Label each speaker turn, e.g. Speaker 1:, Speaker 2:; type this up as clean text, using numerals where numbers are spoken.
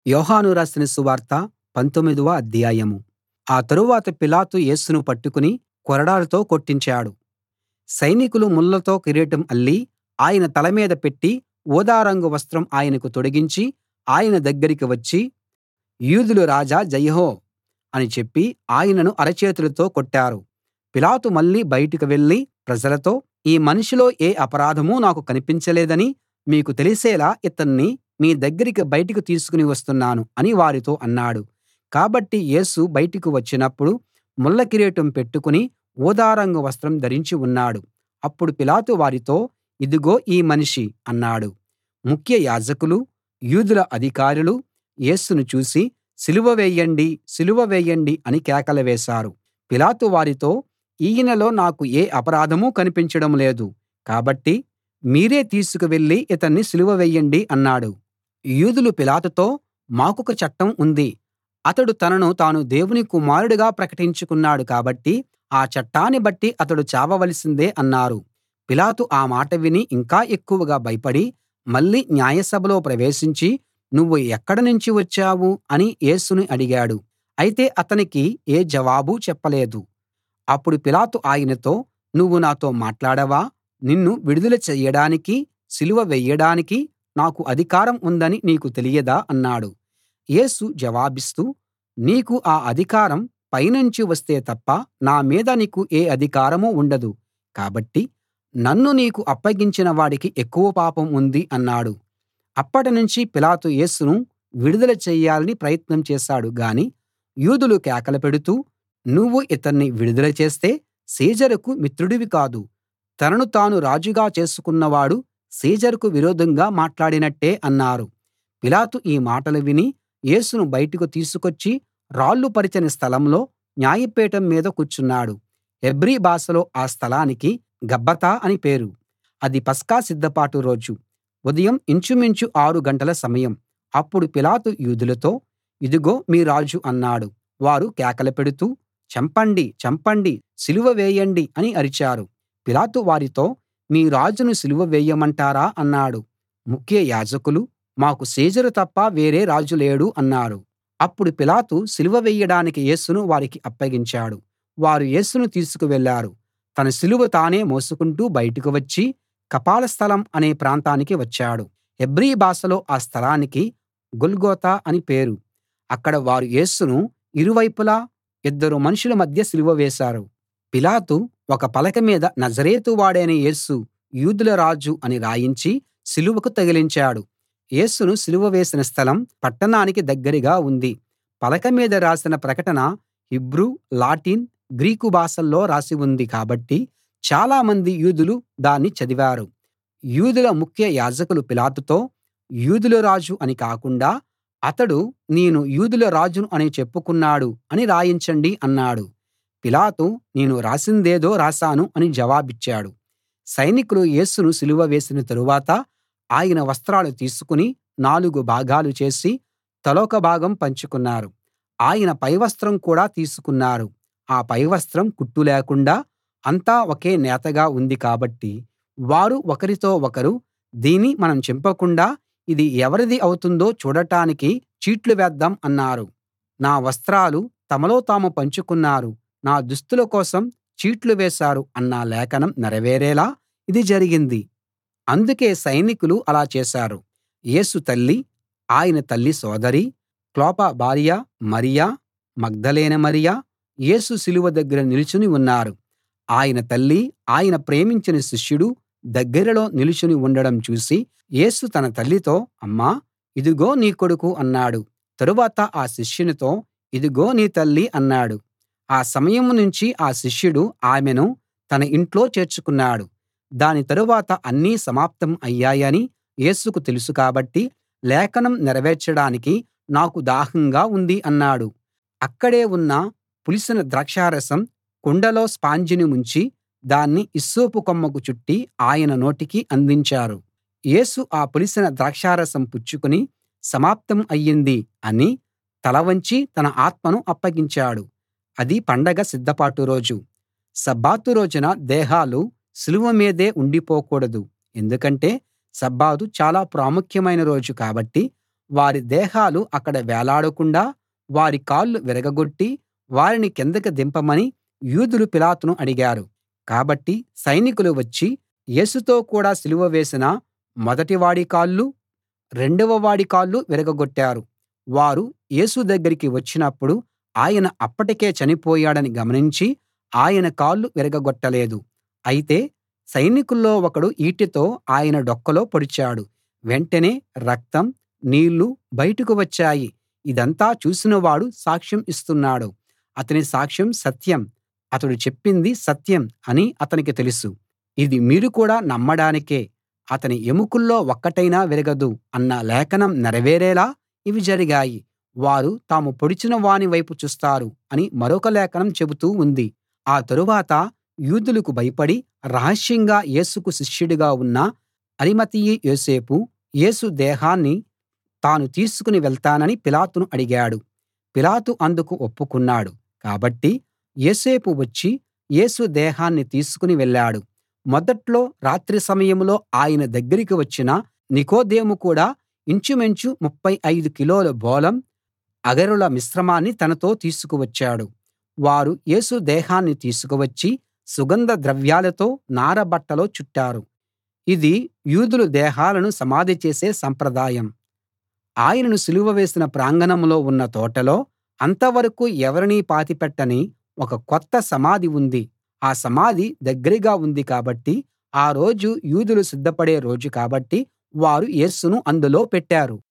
Speaker 1: యోహాను రాసిన సువార్త 19వ అధ్యాయం. ఆ తరువాత పిలాతు యేసును పట్టుకుని కొరడాలతో కొట్టించాడు. సైనికులు ముళ్ళతో కిరీటం అల్లి ఆయన తల మీద పెట్టి ఊదా రంగు వస్త్రం ఆయనకు తొడిగించి ఆయన దగ్గరికి వచ్చి, యూదుల రాజా జయహో అని చెప్పి ఆయనను అరచేతులతో కొట్టారు. పిలాతు మళ్ళీ బయటకు వెళ్ళి ప్రజలతో, ఈ మనిషిలో ఏ అపరాధమూ నాకు కనిపించలేదని మీకు తెలిసేలా ఇతన్ని మీ దగ్గరికి బయటకు తీసుకుని వస్తున్నాను అని వారితో అన్నాడు. కాబట్టి యేసు బయటకు వచ్చినప్పుడు ముళ్ళ కిరీటం పెట్టుకుని ఊదా రంగు వస్త్రం ధరించి ఉన్నాడు. అప్పుడు పిలాతు వారితో, ఇదిగో ఈ మనిషి అన్నాడు. ముఖ్య యాజకులూ, యూదుల అధికారులూ యేసును చూసి, సిలువ వేయండి, సిలువ వేయండి అని కేకలు వేశారు. పిలాతు వారితో, ఈయనలో నాకు ఏ అపరాధమూ కనిపించడం లేదు. కాబట్టి మీరే తీసుకు వెళ్ళి ఇతన్ని సిలువ వేయండి అన్నాడు. యూదులు పిలాతుతో, మాకొక చట్టం ఉంది. అతడు తనను తాను దేవుని కుమారుడిగా ప్రకటించుకున్నాడు కాబట్టి ఆ చట్టాన్ని బట్టి అతడు చావవలసిందే అన్నారు. పిలాతు ఆ మాట విని ఇంకా ఎక్కువగా భయపడి మళ్ళీ న్యాయసభలో ప్రవేశించి, నువ్వు ఎక్కడి నుంచి వచ్చావు అని యేసుని అడిగాడు. అయితే అతనికి ఏ జవాబూ చెప్పలేదు. అప్పుడు పిలాతు ఆయనతో, నువ్వు నాతో మాట్లాడవా? నిన్ను విడుదల చెయ్యడానికీ సిలువ వెయ్యడానికీ నాకు అధికారం ఉందని నీకు తెలియదా అన్నాడు. యేసు జవాబిస్తూ, నీకు ఆ అధికారం పైనుంచి వస్తే తప్ప నా మీద నీకు ఏ అధికారమూ ఉండదు. కాబట్టి నన్ను నీకు అప్పగించిన వాడికి ఎక్కువ పాపం ఉంది అన్నాడు. అప్పటినుంచి పిలాతు యేసును విడుదల చెయ్యాలని ప్రయత్నం చేశాడు గాని యూదులు కేకలు పెడుతూ, నువ్వు ఇతన్ని విడుదల చేస్తే సీజరుకు మిత్రుడివి కాదు, తనను తాను రాజుగా చేసుకున్నవాడు సీజరుకు విరోధంగా మాట్లాడినట్టే అన్నారు. పిలాతు ఈ మాటలు విని యేసును బయటకు తీసుకొచ్చి రాళ్ళు పరిచిన స్థలంలో న్యాయపీఠం మీద కూర్చున్నాడు. హెబ్రీ భాషలో ఆ స్థలానికి గబ్బతా అని పేరు. అది పస్కా సిద్ధపాటు రోజు. ఉదయం ఇంచుమించు 6 గంటల సమయం. అప్పుడు పిలాతు యూదులతో, ఇదిగో మీ రాజు అన్నాడు. వారు కేకలు పెడుతూ, చంపండి, చంపండి, సిలువ వేయండి అని అరిచారు. పిలాతు వారితో, మీ రాజును సిలువ వేయమంటారా అన్నాడు. ముఖ్య యాజకులు, మాకు సీజరు తప్ప వేరే రాజు లేడు అన్నారు. అప్పుడు పిలాతు సిలువ వేయడానికి యేసును వారికి అప్పగించాడు. వారు యేసును తీసుకు వెళ్ళారు. తన సిలువ తానే మోసుకుంటూ బయటకు వచ్చి కపాల స్థలం అనే ప్రాంతానికి వచ్చాడు. హెబ్రీ భాషలో ఆ స్థలానికి గొల్గొతా అని పేరు. అక్కడ వారు యేసును ఇరువైపులా ఇద్దరు మనుషుల మధ్య సిలువ వేశారు. పిలాతు ఒక పలక మీద నజరేతు వాడైన యేసు యూదుల రాజు అని రాయించి సిలువకు తగిలించాడు. యేసును సిలువ వేసిన స్థలం పట్టణానికి దగ్గరగా ఉంది. పలక మీద రాసిన ప్రకటన హీబ్రూ, లాటిన్, గ్రీకు భాషల్లో రాసి ఉంది కాబట్టి చాలామంది యూదులు దాన్ని చదివారు. యూదుల ముఖ్య యాజకులు పిలాతుతో, యూదుల రాజు అని కాకుండా అతడు నేను యూదుల రాజును అని చెప్పుకున్నాడు అని రాయించండి అన్నాడు. పిలాతు, నేను రాసిందేదో రాశాను అని జవాబిచ్చాడు. సైనికులు యేసును సిలువ వేసిన తరువాత ఆయన వస్త్రాలు తీసుకుని 4 భాగాలు చేసి తలొక భాగం పంచుకున్నారు. ఆయన పైవస్త్రం కూడా తీసుకున్నారు. ఆ పైవస్త్రం కుట్టు లేకుండా అంతా ఒకే నేతగా ఉంది కాబట్టి వారు ఒకరితో ఒకరు, దీన్ని మనం చింపకుండా ఇది ఎవరిది అవుతుందో చూడటానికి చీట్లు వేద్దాం అన్నారు. నా వస్త్రాలు తమలో తాము పంచుకున్నారు, నా దుస్తుల కోసం చీట్లు వేశారు అన్న లేఖనం నెరవేరేలా ఇది జరిగింది. అందుకే సైనికులు అలా చేశారు. యేసు తల్లి, ఆయన తల్లి సోదరి, క్లోప భార్య మరియ, మగ్దలేనే మరియ యేసు సిలువ దగ్గర నిలుచుని ఉన్నారు. ఆయన తల్లి, ఆయన ప్రేమించిన శిష్యుడు దగ్గరలో నిలుచుని ఉండడం చూసి యేసు తన తల్లితో, అమ్మా, ఇదిగో నీ కొడుకు అన్నాడు. తరువాత ఆ శిష్యునితో, ఇదిగో నీ తల్లి అన్నాడు. ఆ సమయం నుంచి ఆ శిష్యుడు ఆమెను తన ఇంట్లో చేర్చుకున్నాడు. దాని తరువాత అన్నీ సమాప్తం అయ్యాయని యేసుకు తెలుసు కాబట్టి లేఖనం నెరవేర్చడానికి నాకు దాహంగా ఉంది అన్నాడు. అక్కడే ఉన్న పులిసిన ద్రాక్షారసం కుండలో స్పాంజిని ముంచి దాన్ని హిస్సోపు కొమ్మకు చుట్టి ఆయన నోటికి అందించారు. యేసు ఆ పులిసిన ద్రాక్షారసం పుచ్చుకుని సమాప్తం అయ్యింది అని తల వంచి తన ఆత్మను అప్పగించాడు. అది పండగ సిద్ధపాటు రోజు. సబ్బాతు రోజున దేహాలు సిలువ మీదే ఉండిపోకూడదు. ఎందుకంటే సబ్బాతు చాలా ప్రాముఖ్యమైన రోజు కాబట్టి వారి దేహాలు అక్కడ వేలాడకుండా వారి కాళ్ళు విరగగొట్టి వారిని కిందకి దింపమని యూదులు పిలాతును అడిగారు. కాబట్టి సైనికులు వచ్చి యేసుతో కూడా సిలువ వేసిన మొదటివాడి కాళ్ళూ, రెండవ వాడి కాళ్ళు విరగగొట్టారు. వారు యేసు దగ్గరికి వచ్చినప్పుడు ఆయన అప్పటికే చనిపోయాడని గమనించి ఆయన కాళ్ళు విరగగొట్టలేదు. అయితే సైనికుల్లో ఒకడు ఈటెతో ఆయన డొక్కలో పొడిచాడు. వెంటనే రక్తం, నీళ్లు బయటకు వచ్చాయి. ఇదంతా చూసినవాడు సాక్ష్యం ఇస్తున్నాడు. అతని సాక్ష్యం సత్యం. అతడు చెప్పింది సత్యం అని అతనికి తెలుసు. ఇది మీరు కూడా నమ్మడానికే. అతని ఎముకల్లో ఒక్కటైనా విరగదు అన్న లేఖనం నెరవేరేలా ఇవి జరిగాయి. వారు తాము పొడిచిన వాని వైపు చూస్తారు అని మరొక లేఖనం చెబుతూ ఉంది. ఆ తరువాత యూదులకు భయపడి రహస్యంగా యేసుకు శిష్యుడిగా ఉన్న అరిమతయి యోసేపు యేసు దేహాన్ని తాను తీసుకుని వెళ్తానని పిలాతును అడిగాడు. పిలాతు అందుకు ఒప్పుకున్నాడు. కాబట్టి యోసేపు వచ్చి యేసు దేహాన్ని తీసుకుని వెళ్ళాడు. మొదట్లో రాత్రి సమయంలో ఆయన దగ్గరికి వచ్చిన నికోదేము కూడా ఇంచుమించు 35 కిలోల బోళం అగరుల మిశ్రమాన్ని తనతో తీసుకువచ్చాడు. వారు యేసు దేహాన్ని తీసుకువచ్చి సుగంధ ద్రవ్యాలతో నారబట్టలో చుట్టారు. ఇది యూదులు దేహాలను సమాధి చేసే సంప్రదాయం. ఆయనను సిలువ వేసిన ప్రాంగణంలో ఉన్న తోటలో అంతవరకూ ఎవరినీ పాతిపెట్టని ఒక కొత్త సమాధి ఉంది. ఆ సమాధి దగ్గరగా ఉంది కాబట్టి ఆ రోజు యూదులు సిద్ధపడే రోజు కాబట్టి వారు యేసును అందులో పెట్టారు.